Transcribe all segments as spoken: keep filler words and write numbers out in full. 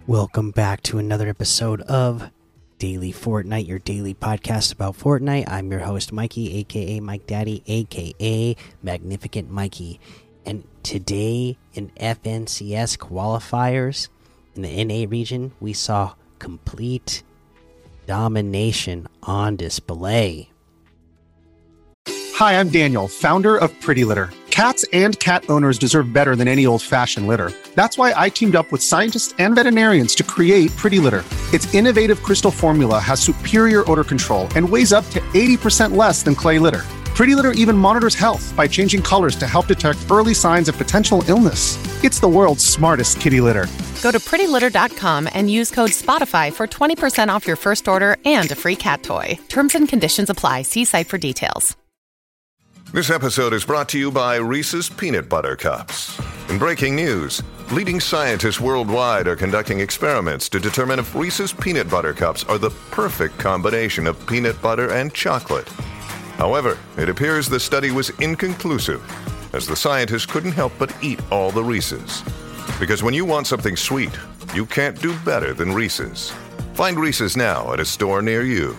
Welcome back to another episode of Daily Fortnite, your daily podcast about Fortnite. I'm your host, Mikey, aka Mike Daddy, aka Magnificent Mikey. And today in F N C S qualifiers in the N A region, we saw complete domination on display. Hi, I'm Daniel, founder of Pretty Litter. Cats and cat owners deserve better than any old-fashioned litter. That's why I teamed up with scientists and veterinarians to create Pretty Litter. Its innovative crystal formula has superior odor control and weighs up to eighty percent less than clay litter. Pretty Litter even monitors health by changing colors to help detect early signs of potential illness. It's the world's smartest kitty litter. Go to pretty litter dot com and use code SPOTIFY for twenty percent off your first order and a free cat toy. Terms and conditions apply. See site for details. This episode is brought to you by Reese's Peanut Butter Cups. In breaking news, leading scientists worldwide are conducting experiments to determine if Reese's Peanut Butter Cups are the perfect combination of peanut butter and chocolate. However, it appears the study was inconclusive, as the scientists couldn't help but eat all the Reese's. Because when you want something sweet, you can't do better than Reese's. Find Reese's now at a store near you.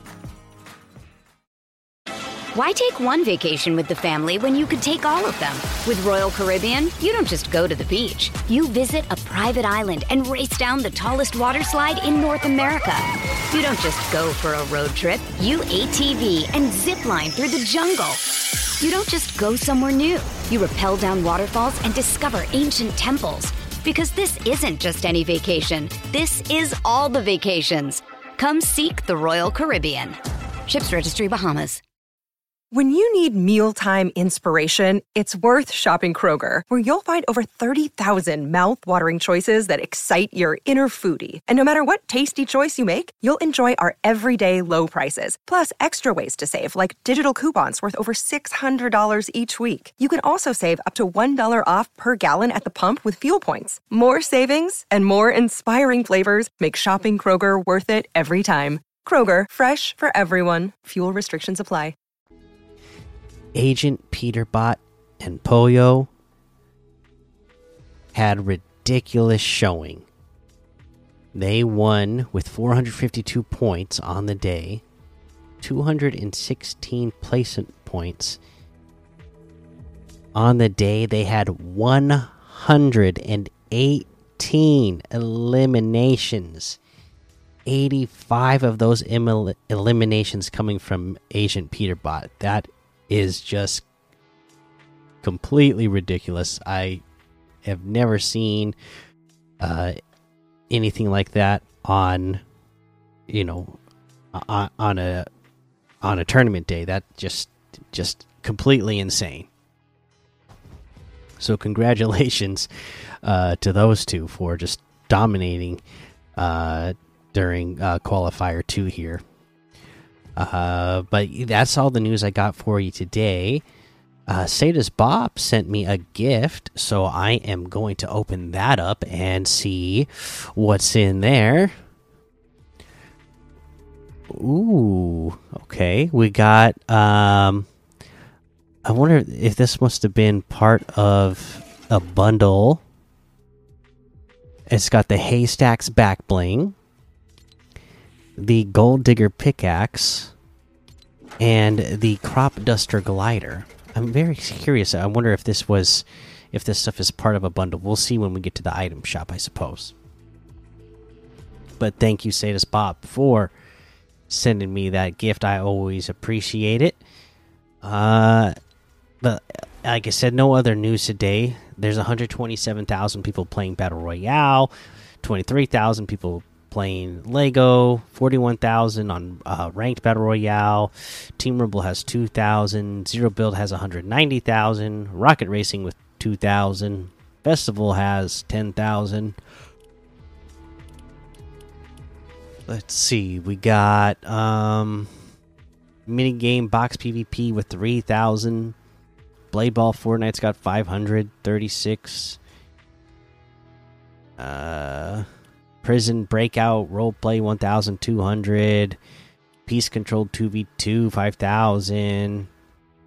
Why take one vacation with the family when you could take all of them? With Royal Caribbean, you don't just go to the beach. You visit a private island and race down the tallest water slide in North America. You don't just go for a road trip. You A T V and zip line through the jungle. You don't just go somewhere new. You rappel down waterfalls and discover ancient temples. Because this isn't just any vacation. This is all the vacations. Come seek the Royal Caribbean. Ships Registry, Bahamas. When you need mealtime inspiration, it's worth shopping Kroger, where you'll find over thirty thousand mouth-watering choices that excite your inner foodie. And no matter what tasty choice you make, you'll enjoy our everyday low prices, plus extra ways to save, like digital coupons worth over six hundred dollars each week. You can also save up to one dollar off per gallon at the pump with fuel points. More savings and more inspiring flavors make shopping Kroger worth it every time. Kroger, fresh for everyone. Fuel restrictions apply. Agent Peterbot and Pollo had ridiculous showing. They won with four hundred fifty-two points on the day, two hundred sixteen placement points. On the day, they had one hundred eighteen eliminations. eighty-five of those em eliminations coming from Agent Peterbot. That is just completely ridiculous. I have never seen uh, anything like that on, you know, on, on a on a tournament day. That just just completely insane. So congratulations uh, to those two for just dominating uh, during uh, qualifier two here. Uh, but that's all the news I got for you today. Uh, Sadus Bob sent me a gift, so I am going to open that up and see what's in there. Ooh, okay. We got, um, I wonder if this must have been part of a bundle. It's got the Haystacks back bling, the Gold Digger pickaxe, and the Crop Duster glider. I'm very curious. I wonder if this was, if this stuff is part of a bundle. We'll see when we get to the item shop, I suppose. But thank you, Sadus Bob, for sending me that gift. I always appreciate it. Uh, but like I said, no other news today. There's one hundred twenty-seven thousand people playing Battle Royale, twenty-three thousand people playing Lego, forty-one thousand on uh, ranked Battle Royale. Team Rumble has two thousand. Zero Build has one hundred ninety thousand. Rocket Racing with two thousand. Festival has ten thousand. Let's see. We got um, Minigame Box PvP with three thousand. Blade Ball Fortnite's got five hundred thirty-six. Uh... Prison Breakout Roleplay one thousand two hundred. Peace Control two v two five thousand.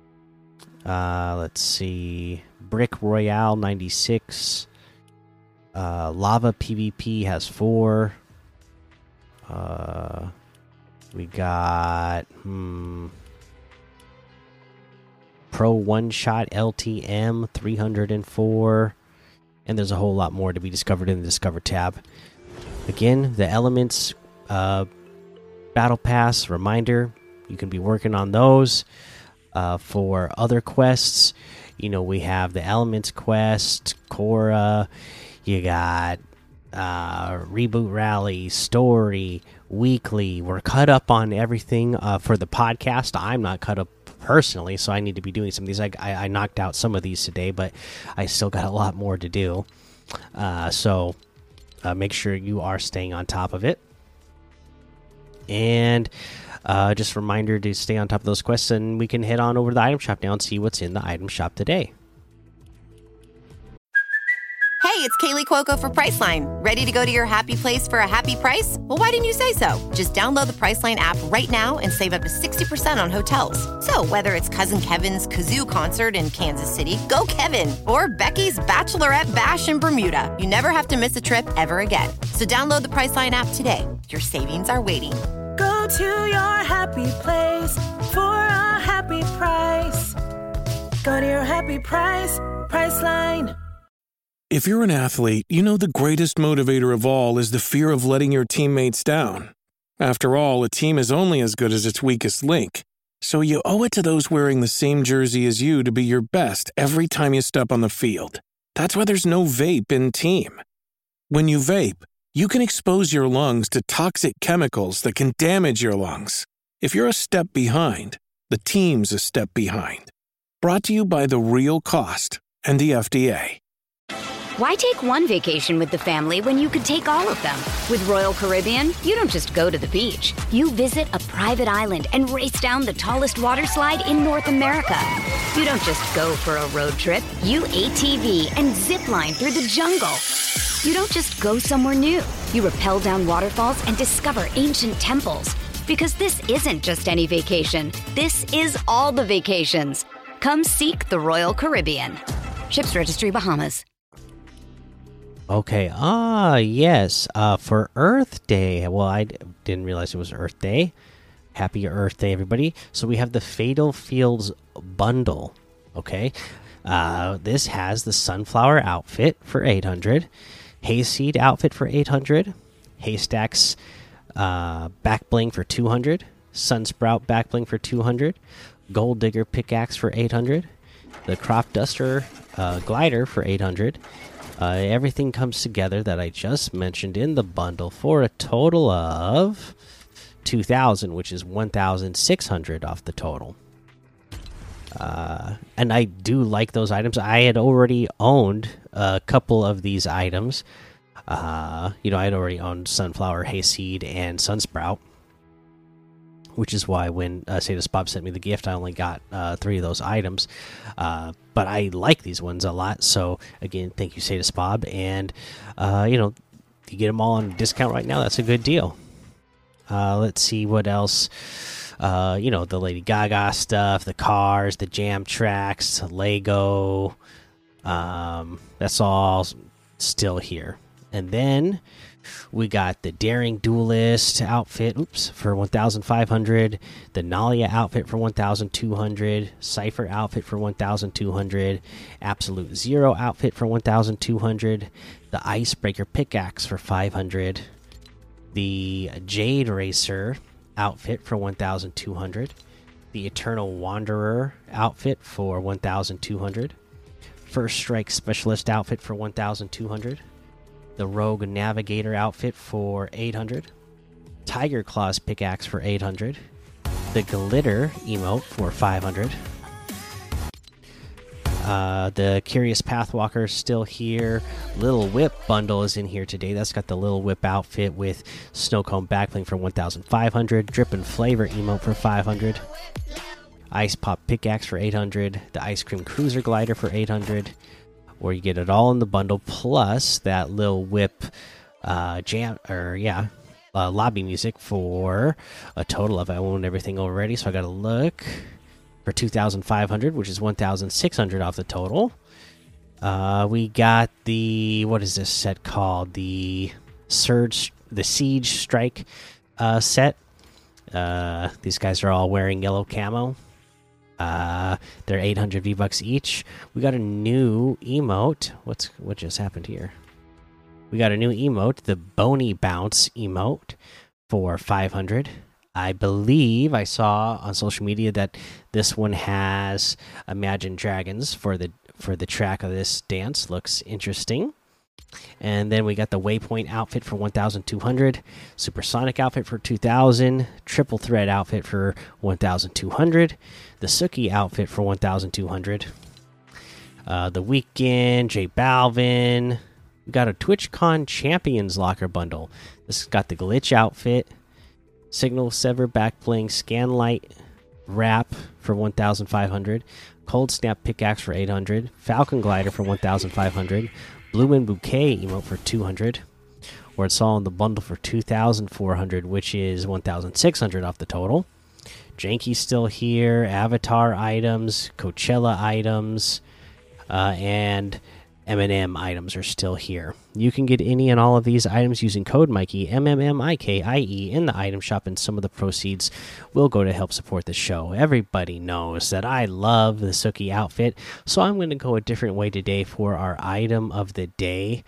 Uh, let's see. Brick Royale ninety-six. Uh, Lava PvP has four. Uh, we got hmm, Pro One Shot L T M three hundred four, and there's a whole lot more to be discovered in the Discover tab. Again, the Elements uh, Battle Pass reminder, you can be working on those. Uh, for other quests, you know, we have the Elements quest, Korra. You got uh, Reboot Rally, Story, Weekly. We're cut up on everything uh, for the podcast. I'm not cut up personally, so I need to be doing some of these. I, I, I knocked out some of these today, but I still got a lot more to do. Uh, so uh, make sure you are staying on top of it. And uh, just a reminder to stay on top of those quests, and we can head on over to the item shop now and see what's in the item shop today. Hey, it's Kaylee Cuoco for Priceline. Ready to go to your happy place for a happy price? Well, why didn't you say so? Just download the Priceline app right now and save up to sixty percent on hotels. So whether it's Cousin Kevin's Kazoo Concert in Kansas City, go Kevin, or Becky's Bachelorette Bash in Bermuda, you never have to miss a trip ever again. So download the Priceline app today. Your savings are waiting. Go to your happy place for a happy price. Go to your happy price, Priceline. If you're an athlete, you know the greatest motivator of all is the fear of letting your teammates down. After all, a team is only as good as its weakest link. So you owe it to those wearing the same jersey as you to be your best every time you step on the field. That's why there's no vape in team. When you vape, you can expose your lungs to toxic chemicals that can damage your lungs. If you're a step behind, the team's a step behind. Brought to you by The Real Cost and the F D A. Why take one vacation with the family when you could take all of them? With Royal Caribbean, you don't just go to the beach. You visit a private island and race down the tallest water slide in North America. You don't just go for a road trip. You A T V and zip line through the jungle. You don't just go somewhere new. You rappel down waterfalls and discover ancient temples. Because this isn't just any vacation. This is all the vacations. Come seek the Royal Caribbean. Ships Registry, Bahamas. Okay, ah, yes, uh, for Earth Day. Well, I d didn't realize it was Earth Day. Happy Earth Day, everybody. So we have the Fatal Fields bundle, okay? Uh, this has the Sunflower outfit for eight hundred, Hayseed outfit for eight hundred, Haystacks uh, back bling for two hundred, Sunsprout back bling for two hundred, Gold Digger pickaxe for eight hundred, the Crop Duster uh, glider for eight hundred. Uh, everything comes together that I just mentioned in the bundle for a total of two thousand, which is one thousand six hundred off the total. Uh, and I do like those items. I had already owned a couple of these items. Uh, you know, I had already owned Sunflower, Hayseed, and Sunsprout, which is why when uh, Sadus Bob sent me the gift, I only got uh, three of those items. Uh, but I like these ones a lot. So, again, thank you, Sadus Bob. And, uh, you know, you get them all on discount right now. That's a good deal. Uh, let's see what else. Uh, you know, the Lady Gaga stuff, the cars, the Jam Tracks, Lego. Um, that's all still here. And then we got the Daring Duelist outfit, oops, for one thousand five hundred, the Nalia outfit for one thousand two hundred, Cypher outfit for one thousand two hundred, Absolute Zero outfit for one thousand two hundred, the Icebreaker pickaxe for five hundred, the Jade Racer outfit for one thousand two hundred, the Eternal Wanderer outfit for one thousand two hundred, First Strike Specialist outfit for one thousand two hundred, the Rogue Navigator outfit for eight hundred, Tiger Claws pickaxe for eight hundred, the Glitter emote for five hundred. Uh, the Curious Pathwalker is still here. Little Whip bundle is in here today. That's got the Little Whip outfit with Snowcomb backbling for one thousand five hundred, Drippin' Flavor emote for five hundred, Ice Pop pickaxe for eight hundred, the Ice Cream Cruiser glider for eight hundred. Where you get it all in the bundle, plus that Lil Whip uh, jam, or yeah, uh, lobby music for a total of, I own everything already, so I got to look for two thousand five hundred, which is one thousand six hundred off the total. Uh, we got the, what is this set called? The Surge, the Siege Strike uh, set. Uh, these guys are all wearing yellow camo. Uh, they're eight hundred V-Bucks each. We got a new emote. What's what just happened here? We got a new emote, the Bony Bounce emote, for five hundred. I believe I saw on social media that this one has Imagine Dragons for the for the track of this dance. Looks interesting. And then we got the Waypoint outfit for one thousand two hundred, Supersonic outfit for two thousand, Triple Thread outfit for one thousand two hundred, the Suki outfit for one thousand two hundred, uh, the Weekend, J Balvin. We got a TwitchCon Champions Locker bundle. This has got the Glitch outfit, Signal Sever back bling, Scanlight wrap for one thousand five hundred, Cold Snap pickaxe for eight hundred, Falcon Glider for one thousand five hundred, Blue Wind Bouquet emote for two hundred, or it's all in the bundle for two thousand four hundred, which is one thousand six hundred off the total. Janky's still here, Avatar items, Coachella items, uh, and M and M items are still here. You can get any and all of these items using code Mikey, M M M I K I E, in the item shop, and some of the proceeds will go to help support the show. Everybody knows that I love the Suki outfit, so I'm going to go a different way today for our item of the day.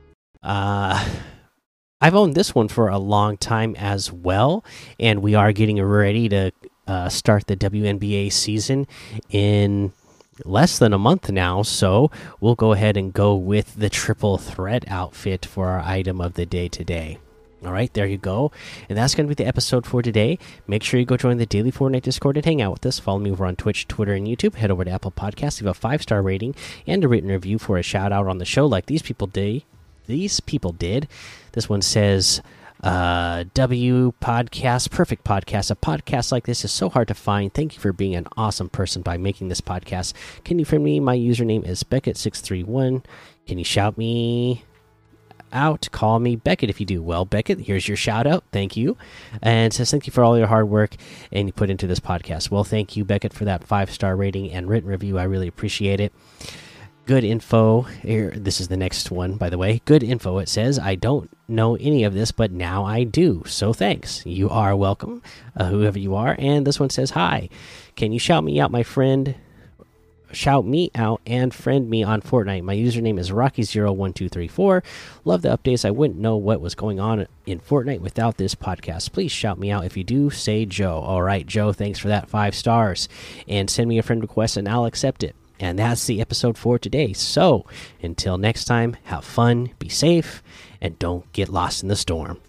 Uh, I've owned this one for a long time as well, and we are getting ready to uh, start the W N B A season in less than a month now, so we'll go ahead and go with the Triple Threat outfit for our item of the day today. All right, there you go. And that's going to be the episode for today. Make sure you go join the Daily Fortnite Discord and hang out with us. Follow me over on Twitch, Twitter, and YouTube. Head over to Apple Podcasts, leave a five-star rating and a written review for a shout-out on the show like these people did. These people did. This one says, uh, W podcast, perfect podcast. A podcast like this is so hard to find. Thank you for being an awesome person by making this podcast. Can you friend me? My username is Beckett six three one. Can you shout me out? Call me Beckett if you do. Well, Beckett, here's your shout out. Thank you. And says thank you for all your hard work and you put into this podcast. Well, thank you, Beckett, for that five star rating and written review. I really appreciate it. Good info. Here, this is the next one, by the way. Good info. It says, I don't know any of this, but now I do. So thanks. You are welcome, uh, whoever you are. And this one says, hi. Can you shout me out, my friend? Shout me out and friend me on Fortnite. My username is Rocky zero one two three four. Love the updates. I wouldn't know what was going on in Fortnite without this podcast. Please shout me out. If you do, say Joe. All right, Joe, thanks for that five stars. And send me a friend request and I'll accept it. And that's the episode for today. So, until next time, have fun, be safe, and don't get lost in the storm.